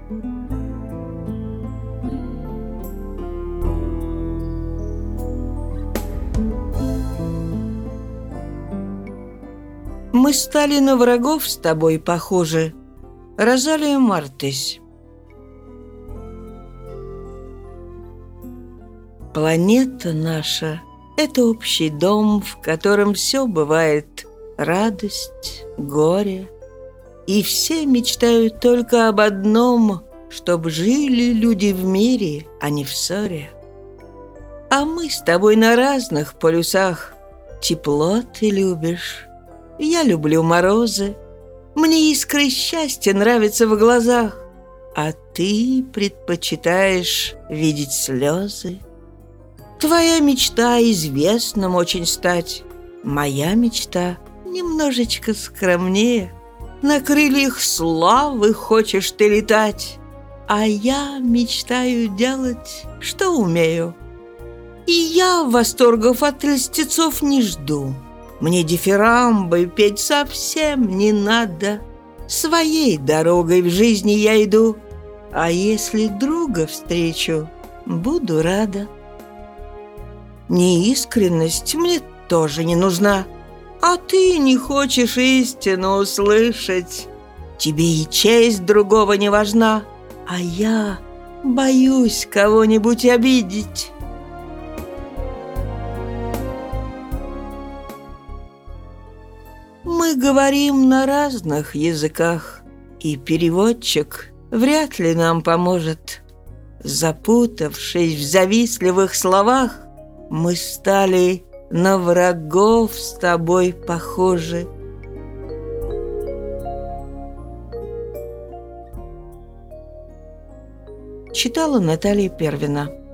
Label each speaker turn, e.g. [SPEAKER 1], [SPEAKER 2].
[SPEAKER 1] Мы стали на врагов с тобой похожи. Розалия Мартысь. Планета наша — это общий дом, в котором все бывает: радость, горе. И все мечтают только об одном — чтоб жили люди в мире, а не в ссоре. А мы с тобой на разных полюсах. Тепло ты любишь, я люблю морозы. Мне искры счастья нравятся в глазах, а ты предпочитаешь видеть слезы. Твоя мечта известным очень стать. Моя мечта немножечко скромнее. На крыльях славы хочешь ты летать, а я мечтаю делать, что умею. И я восторгов от льстецов не жду. Мне дифирамбы петь совсем не надо. Своей дорогой в жизни я иду, а если друга встречу, буду рада. Неискренность мне тоже не нужна, а ты не хочешь истину услышать. Тебе и честь другого не важна, а я боюсь кого-нибудь обидеть. Мы говорим на разных языках, и переводчик вряд ли нам поможет. Запутавшись в завистливых словах, мы стали на врагов с тобой похожи. Читала Наталья Первина.